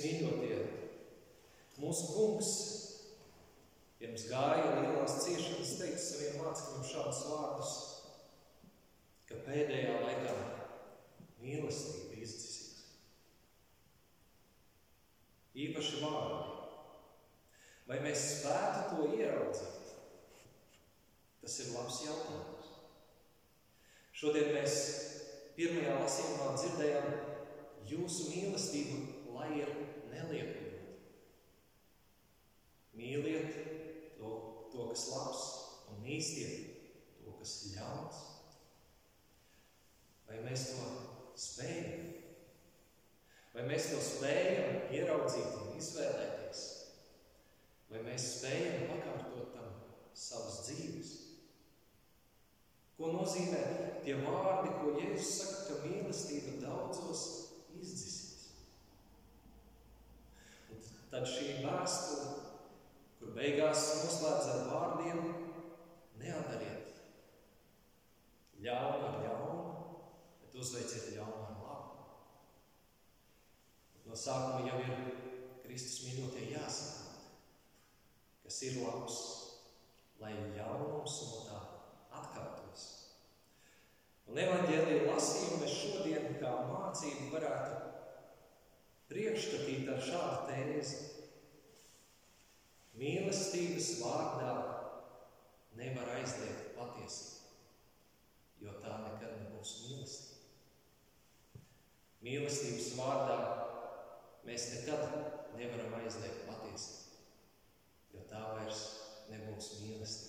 mīļotie, mūsu kungs pirms gāja lielās ciešanas teica saviem mācekļiem šādus vārdus, ka pēdējā laikā mīlestība izdzisīs. Īpaši vārdi. Vai mēs spētu to ieraudzīt? Tas ir labs jautājums. Šodien mēs pirmajā lasījumā dzirdējām, jūsu mīlestība, lai ir neliekojot. Mīliet to, kas labs, un mīstiet to, kas ļauns. Vai mēs to spējam? Vai mēs to spējam ieraudzīt un izvēlēties? Vai mēs spējam pakārtot tam savas dzīves? Ko nozīmē tie vārdi, ko Jēzus saka, ka mīlestība daudzos izdzisīs? Un tad šī vēstule, kur beigās noslēdz ar vārdiem, neatdariet ļaunu ar ļaunu, bet uzveiciet ļaunu ar labu. No sākuma jau ir Kristus mīļotie jāsaprot, kas ir labs, lai ļaunums no tā atkārtos. Un evaņģēlija lasījumu mēs šodien kā mācību varētu priekšstatīt ar šādu tēzi. Mīlestības vārdā nevar aizliegt patiesību, jo tā nekad nebūs mīlestība. Mīlestības vārdā mēs nekad nevaram aizliegt patiesību, jo tā vairs nebūs mīlestība.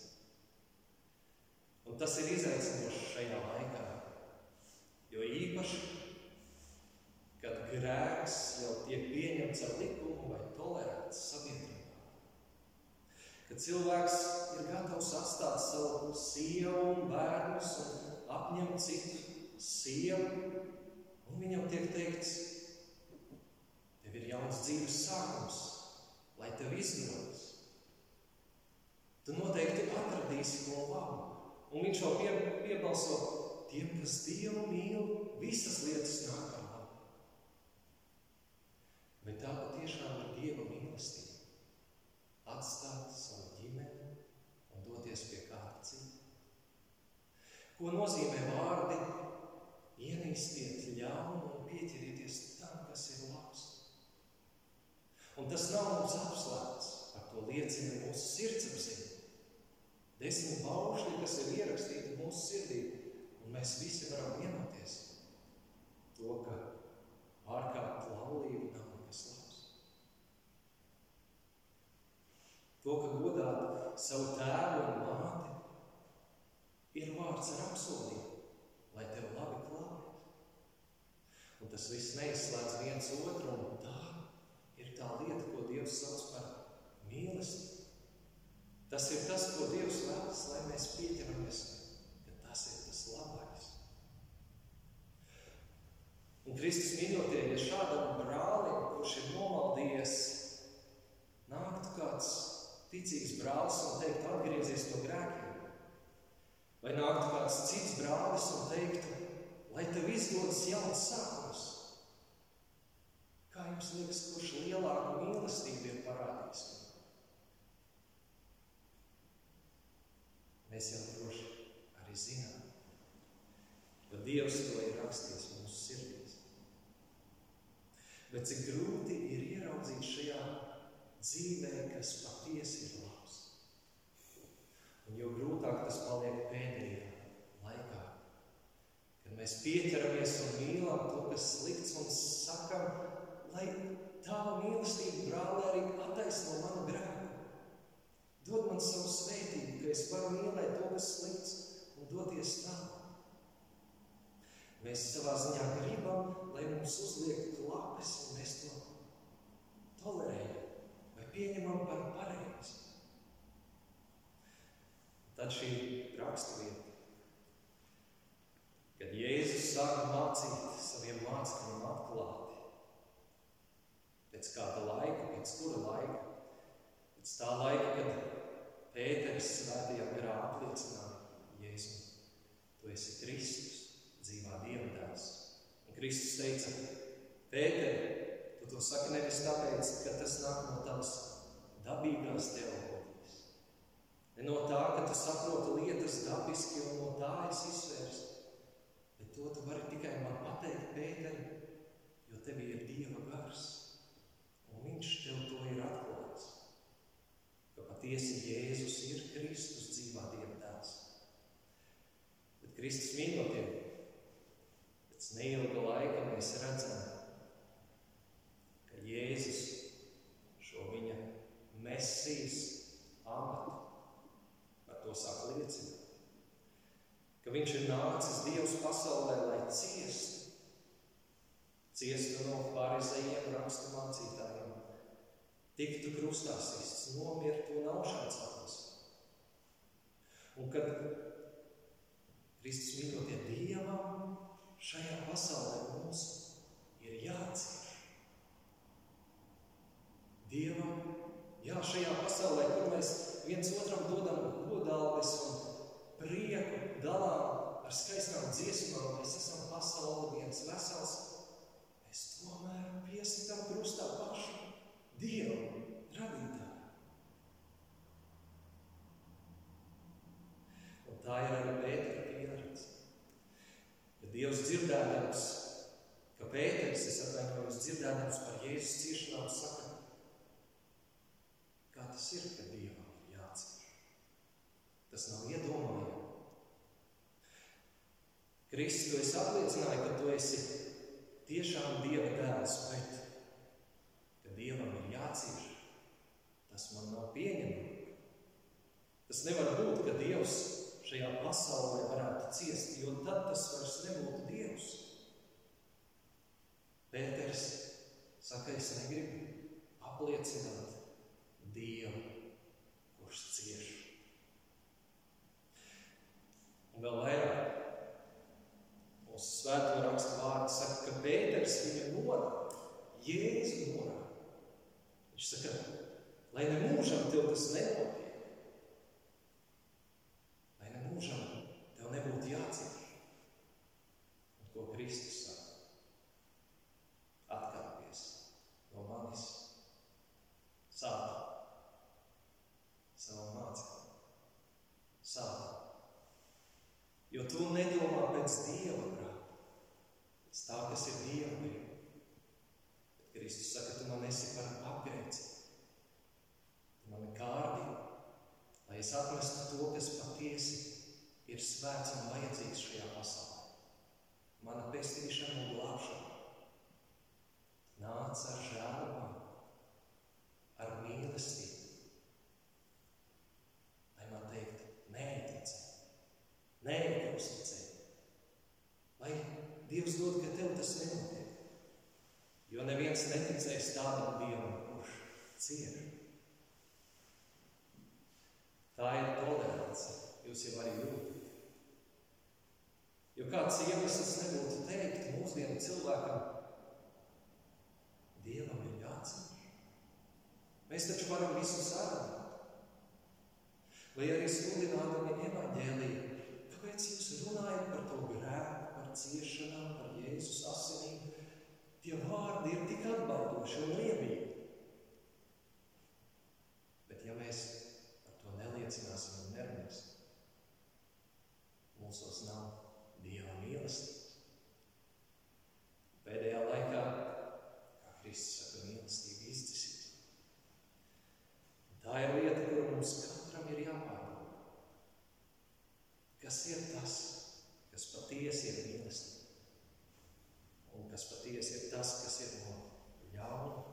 Un tas ir izaicinoši šajā laikā, jo īpaši, kad grēks jau tiek pieņemts ar likumu vai tolerēts sabiedrībā. Kad cilvēks ir gatavs atstāt savu sievu un bērnus un apņemt citu sievu, un viņam tiek teikts, tev ir jauns dzīves sākums, lai tev izdodas. Tu noteikti atradīsi ko labu. Un viņš vēl piebalso, tiem, kas Dievu mīl, visas lietas nāk ar labu. Bet tā patiešām ir Dieva mīlestība. Atstāt savu ģimeni un doties pie kāda cita. Ko nozīmē vārdi? Ienīstiet ļaunu un pieķerieties tam, kas ir labs. Un tas nav mums apslēpts, par to liecina mūsu sirdsapziņa. 10 baušļi, kas ir ierakstīti mūsu sirdī, un mēs visi varam vienoties to, ka ārkārt laulība nav nekas labs. To, ka godāt savu tēvu un māti, ir vārds ar apsolību, lai tev labi klājas. Un tas viss neizslēdz viens otru, un tā ir tā lieta, ko Dievs sauc par mīlestību. Tas ir tas, ko Dievs vēlas, lai mēs pieķeramies, ka tas ir tas labais. Un Kristus mīļotie, ja šādam brālim, kurš ir nomaldījies, nāktu kāds ticīgs brālis un teikt, atgriezies no grēkiem, vai nāktu kāds cits brālis un teiktu, lai tev izdodas jauns sākums. Kā jums liekas, kurš lielāku mīlestību ir parādījis? Mēs jau droši arī zinām, jo Dievs to ir rakstījis mūsu sirdīs. Bet cik grūti ir ieraudzīt šajā dzīvē, kas patiesi ir labs. Un jo grūtāk tas paliek pēdējā laikā, kad mēs pieķeramies un mīlam to, kas slikts, un sakam, lai tava mīlestība, brāli, arī attaisno manu grēku. Dod man savu svētību, ka es varu mīlēt to, kas slikts, un doties tālāk. Mēs savā ziņā gribam, lai mums uzliek klapes, un mēs to tolerējam vai pieņemam par pareizi. Tad šī raksturvieta, kad Jēzus sāka mācīt saviem mācekļiem atklāti, pēc kāda laika, pēc kura laika, pēc tā laika, kad Pēteris svētajā garā apliecināja Jēzu, tu esi Kristus, dzīvā Dieva dēls. Un Kristus teica, Pēteri, Tu to saki nevis tāpēc, ka tas nāk no tavas dabīgās teoloģijas. Ne no tā, ka tu saproti lietas dabiski un no tā esi izvērsts. Bet to tu vari tikai man pateikt, Pēteri, jo tevī ir Dieva gars. Un viņš tev to ir atklāts. Ka patiesi Jēzus ir Kristus dzīvā Dieva dēls. Bet Kristus mīļotie, pēc neilga laika mēs redzam, ka Jēzus šo viņa Mesijas amatu par to sāk liecināt. Ka viņš ir nācis Dievs pasaulē, lai ciestu no farizejiem, rakstu mācītājiem, tiktu krustā sists, nomirtu un augšām celtos. Un kad Kristus mīļotie Dievam šajā pasaulē mums ir jācieš. Dievam, šajā pasaulē, kur mēs viens otram dodam godalgas un prieku, dalām ar skaistām dziesmām, mēs esam pasauli viens vesels, mēs tomēr piesitam krustā pašu Dievu radītāju. Un tā ir arī Pētera pieredze. Ja Dievs dzirdēdams, ka Pēteris, dzirdēdams par Jēzus ciešanām, saka, kā tas ir, ka Dievam ir jācieš. Tas nav iedomājami. Kristus, tu esi apliecināji, ka tu esi tiešām Dieva dēls, bet, ka Dievam ir jācieš, tas man nav pieņemami. Tas nevar būt, ka Dievs šajā pasaulē varētu ciest, jo tad tas vairs nebūtu Dievs. Pēters saka, es negribu apliecināt Dievu, kurš cieš. Un vēl vairāk, mūsu svēto rakstu vārdi saka, ka Pēters viņu norāda, Jēzu norāda. Viņš saka, lai ne mūžam tev tas nenotiek, lai ne mūžam tev nebūtu jācieš. Un ko Kristus saka? Atkāpies no manis, sāta, savu mācību, sāta. Jo tu nedomā pēc Dieva prāta, pēc tā, kas ir Dieva griba. Bet Kristus saka, tu man esi par apgrēci. Tu man kārdi, lai es atmestu to, kas patiesi ir svēts un vajadzīgs šajā pasaulē. Mana pestīšana un glābšana. Nāc ar žēlumam, ar mīlestību. Lai man teikt, neuzticēt. Lai Dievs dod, ka tev tas nenotiek. Jo neviens neticēs tādam Dievam, kurš cieš. Tā ir tolerance, jūs jau arī jūtat. Jo kāds iemesls nebūtu teikt mūsdienu cilvēkam, Dievam ir jācieš. Mēs taču varam visu sarunāt. Vai arī sludinādami evaņģēliju, kāpēc jūs runājat par to grēku, par ciešanām, par Jēzus asinīm? Tie vārdi ir tik atbaidoši un liebīgi. Bet ja mēs par to neliecināsim un nerunāsim, mūsos nav Dieva mīlestības. Pēdējā laikā, kā Kristus saka, mīlestība izdzisīs. Tā ir lieta, kuru mums katram ir jāpārdomā. Kas ir tas, kas patiesi ir mīlestība? Un kas patiesi ir tas, kas ir no ļauna?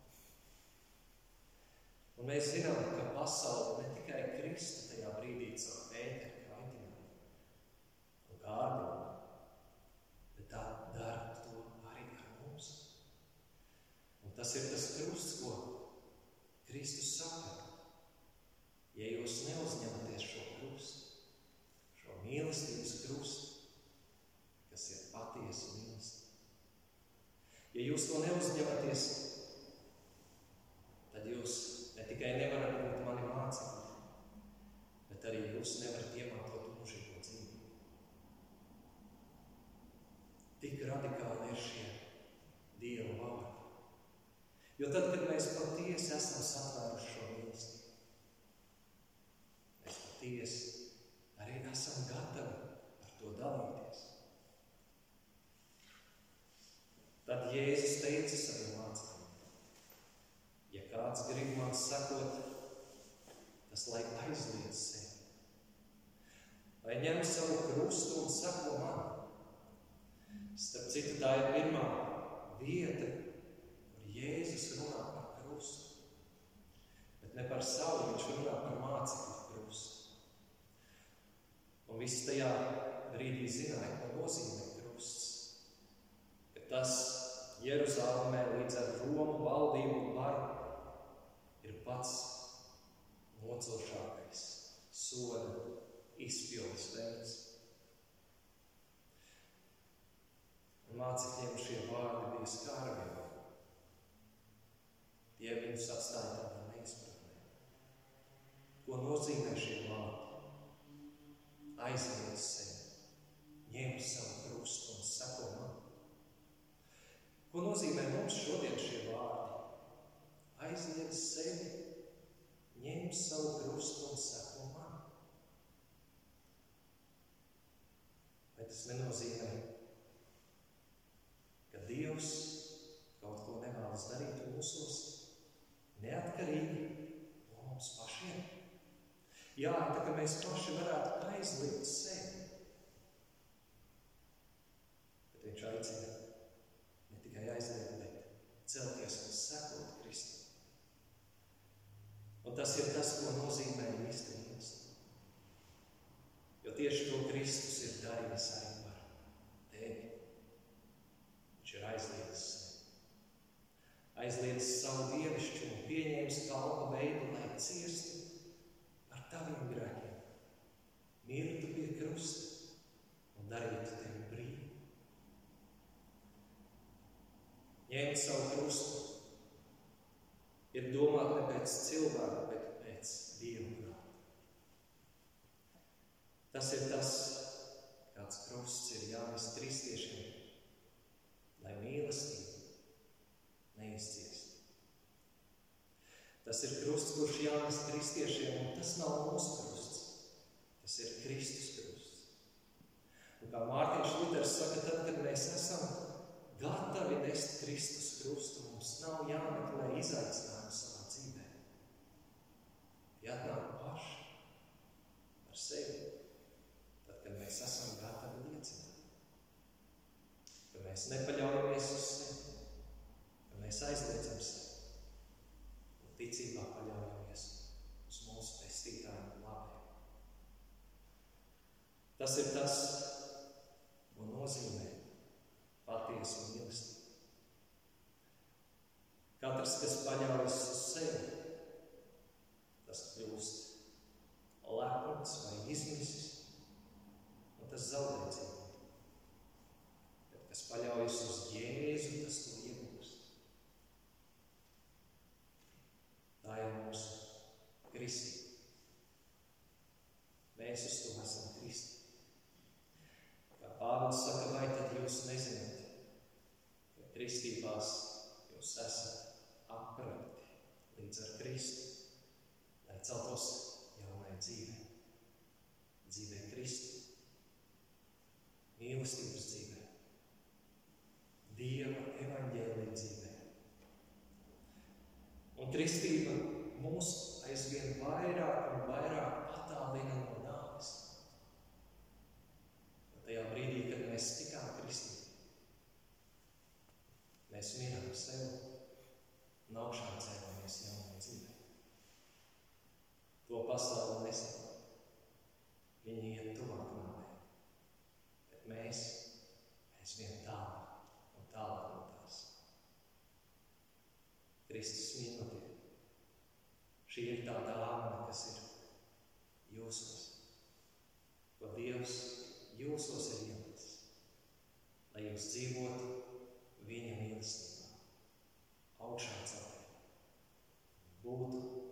Un mēs zinām, ka pasaule ne tikai Kristu tajā brīdī caur Pēteru kaitinājumu un kārdinājumu, bet tā dara to arī ar mums. Un tas ir tas krusts, ko Kristus saka. Ja jūs neuzņematies šo krustu, šo mīlestības krustu, kas ir patiesa mīlestība, ja jūs to neuzņematies, tad jūs ne tikai nevarat būt mani mācekļi, bet arī jūs nevarat iemantot mūžīgo dzīvību. Tik radikāli ir šie Dieva vārdi. Jo tad, kad mēs patiesi esam satvēruši šo mīlestību, mēs patiesi arī esam gatavi ar to dalīties. Tad Jēzus teica saviem mācekļiem: ja kāds grib man sekot, tas lai aizliedz sevi, lai ņem savu krustu un seko man. Starp citu, tā ir pirmā vieta, kur Jēzus runā par krustu. Bet ne par savu, viņš runā par mācekļu krustu. Un viss tajā brīdī zināja, ko nozīmē krusts. Ka tas Jeruzalemē līdz ar Romu valdību un varu ir pats nocošākais soda izpildes veids. Un mācekļiem šie vārdi bija skarbi. Tie viņus atstāja tādā neizpratnē. Ko nozīmē šie vārdi? Aizliedz sevi, ņem savu krustu un seko man. Ko nozīmē mums šodien šie vārdi? Aizliedz sevi, ņem savu krustu un seko man. Vai tas nenozīmē, ka Dievs kaut ko nevēlas darīt mūsos, neatkarīgi no mums pašiem? Jā, tā kā mēs paši varētu aizliegt sevi. Bet viņš aicina ne tikai aizliegt, bet celties un sekot Kristum. Un tas ir tas, ko nozīmē īsta mīlestība. Jo tieši to Kristus ir darījis arī par tevi. Viņš ir aizliedzis sevi. Aizliedzis savu dievišķumu, pieņēmis kalpa veidu, lai ciestu par taviem grēkiem, mirtu pie krusta un darītu tevi brīvu. Ņemt savu krustu ir domāt ne pēc cilvēka, bet pēc Dieva prāta. Tas ir tas, kāds krusts ir jānes kristiešiem, lai mīlestība neizciest. Tas ir krusts, kurš jānes kristiešiem, un tas nav mūsu krusts. Tas ir Kristus krusts. Un kā Mārtiņš Luters saka, tad, kad mēs esam gatavi nest Kristus krustu, mums nav jāmeklē izaicinājumi savā dzīvē. Tie atnāk paši par sevi, tad, kad mēs esam gatavi liecināt. Ka mēs nepaļaujamies uz sevi, ka mēs aizliedzam sevi un ticībā paļaujamies uz mūsu pestītāju labiem. Tas ir tas, ko nozīmē patiesa mīlestība. Katrs, kas paļaujas uz sevi, tas kļūst lepns vai izmisis, un tas zaudē dzīvību. Bet kas paļaujas uz Jēzu, tas to iegūst. Tā ir mūsu kristība. Mēs uz to esam kristi. Kā Pāvils saka, vai tad jūs nezināt, ka kristībās jūs esat aprakti līdz ar Kristu, lai celtos jaunai dzīvē. Dzīvē Kristu, mīlestības dzīvē, Dieva evaņģēlija dzīvē. Un kristība mūs aizvien vairāk un vairāk attālina no nāves. Un tajā brīdī, kad mēs tikām kristību, mēs miram sev un augšām cēlamies jaunai dzīvē. To pasaule nesaprot. Viņi iet tuvāk nāvei. Bet mēs vien tālāk un tālāk no tās. Kristus mīlestība. Šī ir tā dāvana, kas ir jūsos. Ko Dievs jūsos ir ielicis, lai jūs dzīvotu viņa mīlestībā, augšā celtiem, būtu